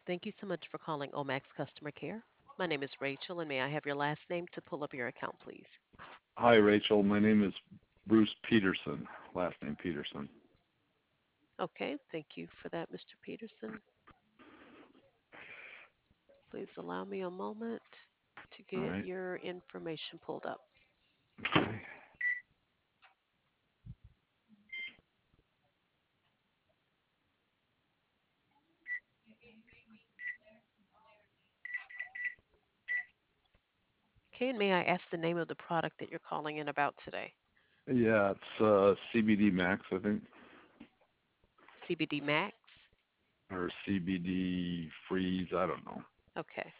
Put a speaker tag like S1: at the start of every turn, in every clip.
S1: Thank you so much for calling Omax Customer Care. My name is Rachel, and may I have your last name to pull up your account, please?
S2: Hi, Rachel. My name is Bruce Peterson, last name Peterson.
S1: Okay, thank you for that, Mr. Peterson. Please allow me a moment to
S2: All
S1: get
S2: right.
S1: your information pulled up.
S2: Okay.
S1: Okay, and may I ask the name of the product that you're calling in about today?
S2: Yeah, it's CBD Max, I think,
S1: CBD Max?
S2: or CBD Freeze. I don't know.
S1: Okay.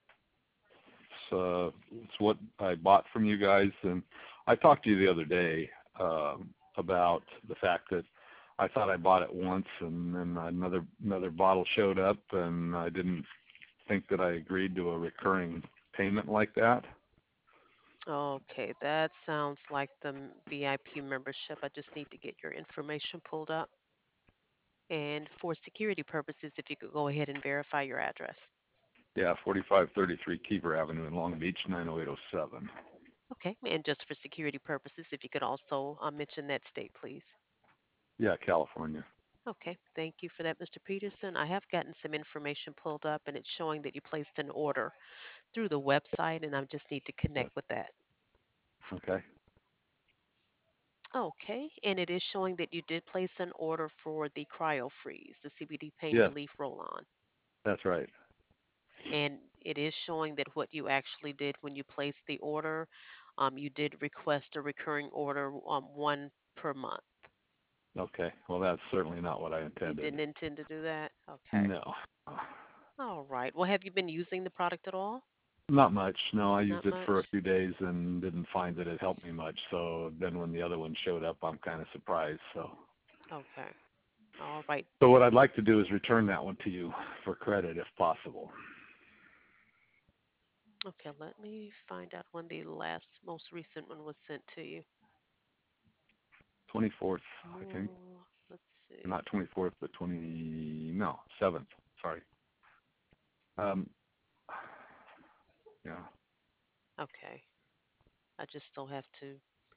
S2: It's what I bought from you guys, and I talked to you the other day about the fact that I thought I bought it once, and then another bottle showed up, and I didn't think that I agreed to a recurring payment like that.
S1: Okay, that sounds like the VIP membership. I just need to get your information pulled up. And for security purposes, if you could go ahead and verify your address.
S2: Yeah, 4533 Kiever Avenue in Long Beach, 90807.
S1: Okay, and just for security purposes, if you could also mention that state, please.
S2: Yeah, California.
S1: Okay, thank you for that, Mr. Peterson. I have gotten some information pulled up, and it's showing that you placed an order through the website, and I just need to
S2: Yes.
S1: connect with that.
S2: Okay.
S1: Okay, and it is showing that you did place an order for the Cryo Freeze, the CBD pain
S2: Yes,
S1: relief roll on.
S2: that's right.
S1: And it is showing that what you actually did when you placed the order, you did request a recurring order, one per month.
S2: Okay. Well, that's certainly not what I
S1: You
S2: intended.
S1: didn't intend to do that? Okay.
S2: No.
S1: All right. Well, have you been using the product at all?
S2: Not much. No, I used
S1: Not
S2: it for a
S1: much?
S2: few days and didn't find that it helped me much. So then when the other one showed up, I'm kind of surprised.
S1: Okay. All right.
S2: So what I'd like to do is return that one to you for credit if possible.
S1: Okay, let me find out when the last, most recent one was sent to you.
S2: 24th, I think.
S1: Oh, let's see.
S2: Not 24th, but 20, no, 7th. Sorry. Um, yeah.
S1: Okay. I just still have to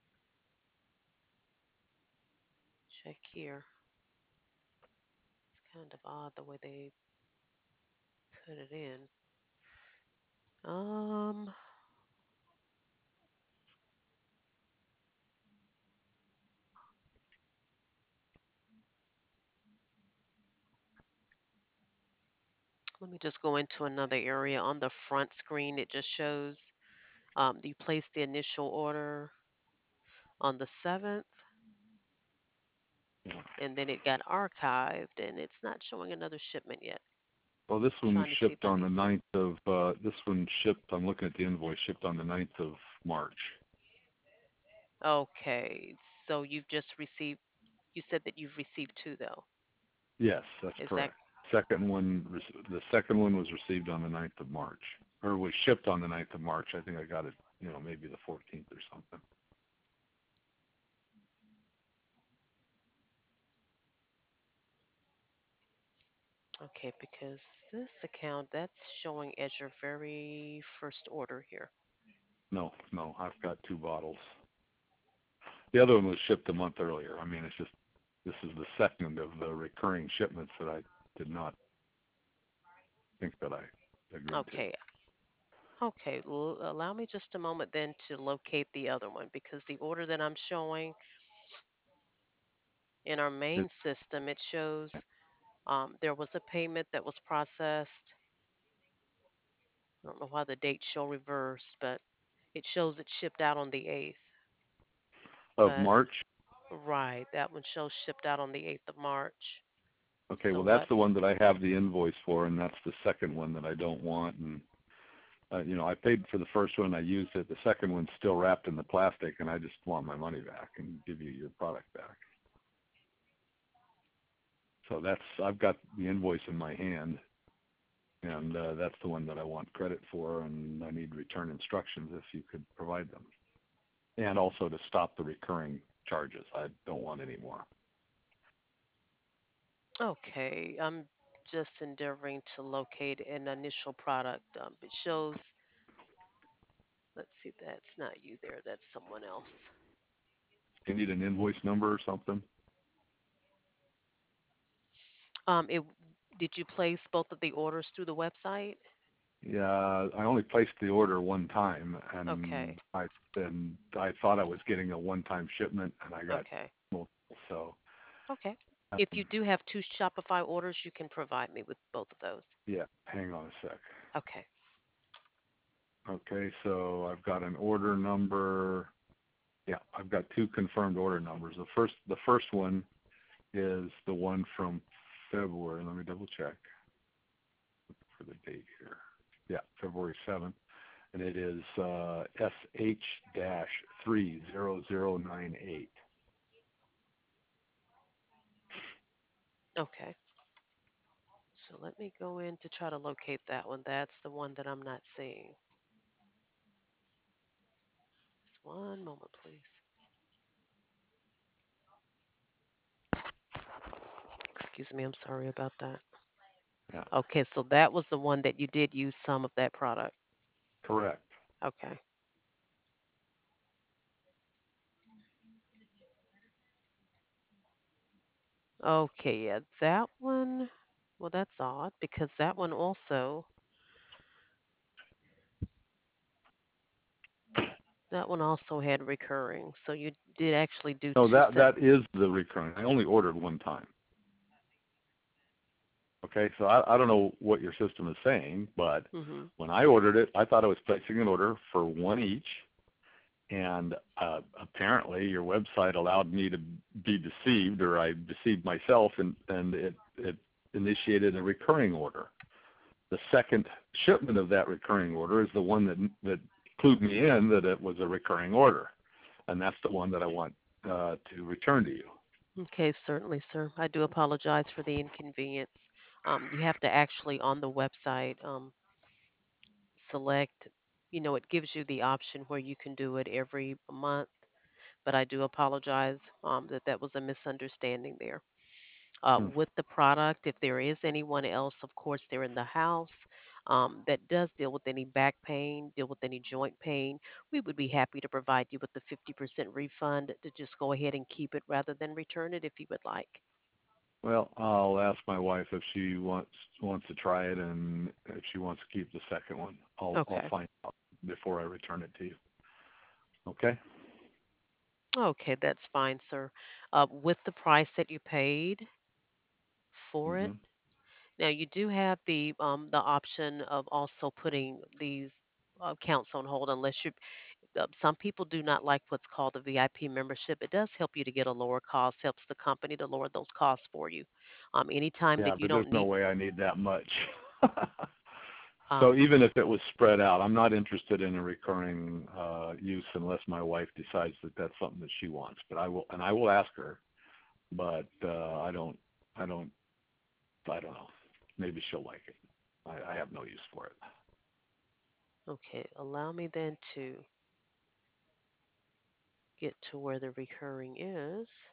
S1: check here. It's kind of odd the way they put it in. Um, Let me just go into another area. On the front screen, it just shows you placed the initial order on the 7th,
S2: Yeah.
S1: and then it got archived, and it's not showing another shipment yet.
S2: Well, this one was
S1: Trying to see if
S2: shipped
S1: I
S2: on the
S1: can.
S2: 9th of, this one shipped, I'm looking at the invoice, shipped on the 9th of March.
S1: Okay, so you've just received, you said that you've received two, though.
S2: Yes, that's
S1: Is that
S2: correct. The second one was received on the 9th of March, or was shipped on the 9th of March. I think I got it, maybe the 14th or something.
S1: okay? Because this account, that's showing as your very first order here.
S2: No, no, I've got two bottles. The other one was shipped a month earlier. I mean, it's just, this is the second of the recurring shipments that I did not think that I agreed to.
S1: Okay, okay. Allow me just a moment then to locate the other one because the order that I'm showing in our main
S2: It,
S1: system, it shows there was a payment that was processed. I don't know why the dates show reversed, but it shows it shipped out on the 8th.
S2: of
S1: But
S2: March.
S1: right, that one shows shipped out on the 8th of March.
S2: Okay,
S1: So
S2: well, that's
S1: what?
S2: the one that I have the invoice for, and that's the second one that I don't want. And I paid for the first one. I used it. The second one's still wrapped in the plastic, and I just want my money back and give you your product back. So I've got the invoice in my hand, and that's the one that I want credit for, and I need return instructions if you could provide them. And also to stop the recurring charges. I don't want any more.
S1: Okay. just endeavoring to locate an initial product. It shows, let's see, that's not you there, that's someone else.
S2: You need an invoice number or something?
S1: It did you place both of the orders through the website?
S2: Yeah, I only placed the order one time, and
S1: Okay.
S2: I thought I was getting a one-time shipment, and I got
S1: Okay.
S2: multiple. So
S1: Okay. If
S2: um,
S1: you do have two Shopify orders, you can provide me with both of those.
S2: yeah, hang on a sec.
S1: Okay.
S2: Okay, so I've got an order number. Yeah, I've got two confirmed order numbers. The first one is the one from February. Let me double check for the date here. Yeah, February 7th, and it is SH-30098.
S1: Okay. So let me go in to try to locate that one. That's the one that I'm not seeing. Just one moment, please. Excuse me, I'm sorry about that.
S2: Yeah,
S1: Okay, so that was the one that you did use some of that product.
S2: correct.
S1: Okay. Okay, yeah, that one, well, that's odd because that one also had recurring. So you did actually do
S2: No,
S1: two set.
S2: that is the recurring. I only ordered one time. Okay, so I don't know what your system is saying, but
S1: Mhm.
S2: when I ordered it, I thought I was placing an order for one each, and apparently your website allowed me to be deceived, or I deceived myself, and it initiated a recurring order. The second shipment of that recurring order is the one that clued me in that it was a recurring order, and that's the one that I want to return to you.
S1: Okay, certainly, sir. I do apologize for the inconvenience. You have to actually on the website select, it gives you the option where you can do it every month, but I do apologize that that was a misunderstanding there.
S2: Hmm.
S1: With the product, if there is anyone else, of course, they're in the house that does deal with any back pain, deal with any joint pain, we would be happy to provide you with the 50% refund to just go ahead and keep it rather than return it if you would like.
S2: Well, I'll ask my wife if she wants to try it, and if she wants to keep the second one, I'll
S1: Okay.
S2: find out before I return it to you. Okay?
S1: Okay, that's fine, sir. With the price that you paid for it,
S2: Hmm.
S1: now you do have the option of also putting these accounts on hold unless you. Some people do not like what's called the VIP membership. It does help you to get a lower cost, helps the company to lower those costs for you. Anytime
S2: Yeah,
S1: that you
S2: but there's
S1: don't
S2: no
S1: need,
S2: way I need that much. So
S1: um,
S2: even if it was spread out, I'm not interested in a recurring use unless my wife decides that that's something that she wants. But I will ask her. But I don't, I don't know. Maybe she'll like it. I have no use for it.
S1: okay, allow me then to get to where the recurring is.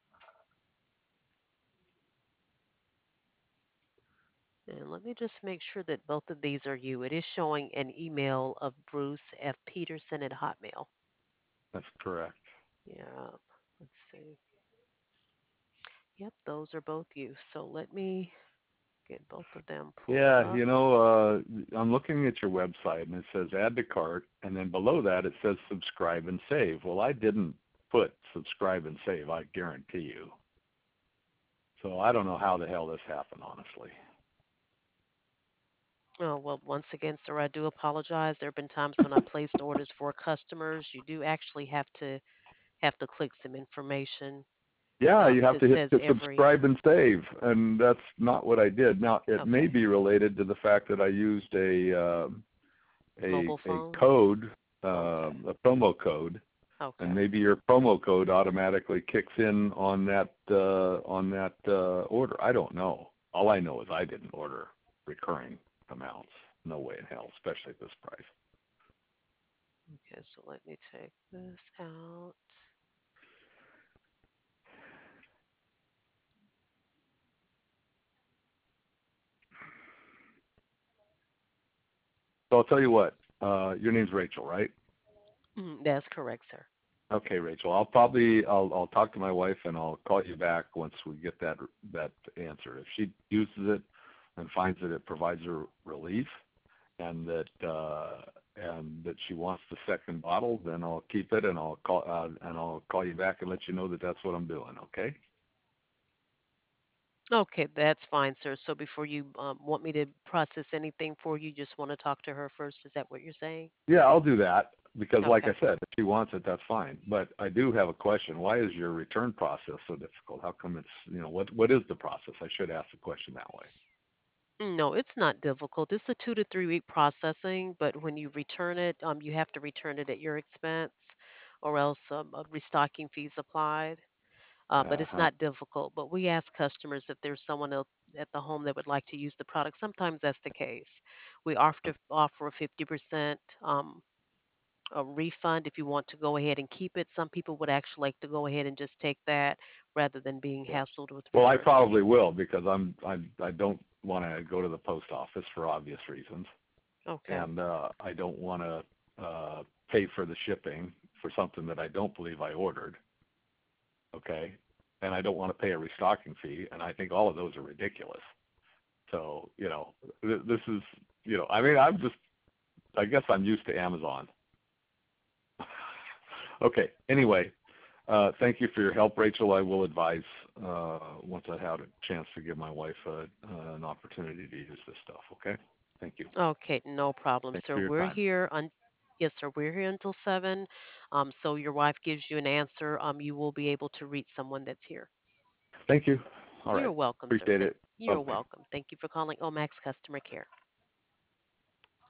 S1: And let me just make sure that both of these are you. It is showing an email of Bruce F. Peterson at Hotmail.
S2: That's correct.
S1: Yeah, let's see. Yep, those are both you. So let me get both of them pulled
S2: Yeah,
S1: up.
S2: I'm looking at your website and it says add to cart, and then below that it says subscribe and save. Well, I didn't put subscribe and save, I guarantee you. So I don't know how the hell this happened, honestly.
S1: Oh, well, once again, sir, I do apologize. There have been times when I placed orders for customers. You do actually have to click some information
S2: Yeah, you
S1: because
S2: have
S1: it
S2: to hit
S1: says
S2: to
S1: every
S2: subscribe and save, and that's not what I did. Now, it may
S1: okay
S2: be related to the fact that I used
S1: mobile
S2: a
S1: phone.
S2: code,
S1: Okay,
S2: a promo code, and
S1: okay,
S2: maybe your promo code automatically kicks in on that order. I don't know. All I know is I didn't order recurring amounts. No way in hell, especially at this price.
S1: okay. So let me take this out.
S2: So I'll tell you what. Your name's Rachel, right?
S1: That's correct, sir.
S2: Okay, Rachel. I'll talk to my wife and I'll call you back once we get that answer. If she uses it and finds that it provides her relief and that she wants the second bottle, then I'll keep it and I'll call you back and let you know that that's what I'm doing. Okay?
S1: Okay, that's fine, sir. So before you want me to process anything for you, just want to talk to her first. Is that what you're saying?
S2: Yeah, I'll do that because, like
S1: Okay.
S2: I said, if she wants it, that's fine. But I do have a question. Why is your return process so difficult? How come it's what is the process? I should ask the question that way.
S1: No, it's not difficult. It's a 2 to 3 week processing, but when you return it, you have to return it at your expense, or else a restocking fees applied. But
S2: Uh
S1: it's
S2: huh.
S1: not difficult. But we ask customers if there's someone else at the home that would like to use the product. Sometimes that's the case. We offer a 50% a refund if you want to go ahead and keep it. Some people would actually like to go ahead and just take that rather than being
S2: Yeah.
S1: hassled with
S2: Well, I
S1: returning it.
S2: probably will because I don't want to go to the post office for obvious reasons,
S1: Okay.
S2: and I don't want to pay for the shipping for something that I don't believe I ordered. Okay, and I don't want to pay a restocking fee, and I think all of those are ridiculous. So this is I mean I guess I'm used to Amazon. Okay. Anyway, thank you for your help, Rachel. I will advise once I have a chance to give my wife an opportunity to use this stuff. Okay. Thank you.
S1: Okay, no problem,
S2: Thanks
S1: sir.
S2: for your
S1: We're
S2: time.
S1: here on Yes, sir. We're here until 7. So your wife gives you an answer. You will be able to reach someone that's here.
S2: Thank you. All
S1: You're
S2: right.
S1: welcome, sir.
S2: Appreciate it. Bye
S1: You're
S2: bye.
S1: welcome. Thank you for calling Omax Customer Care.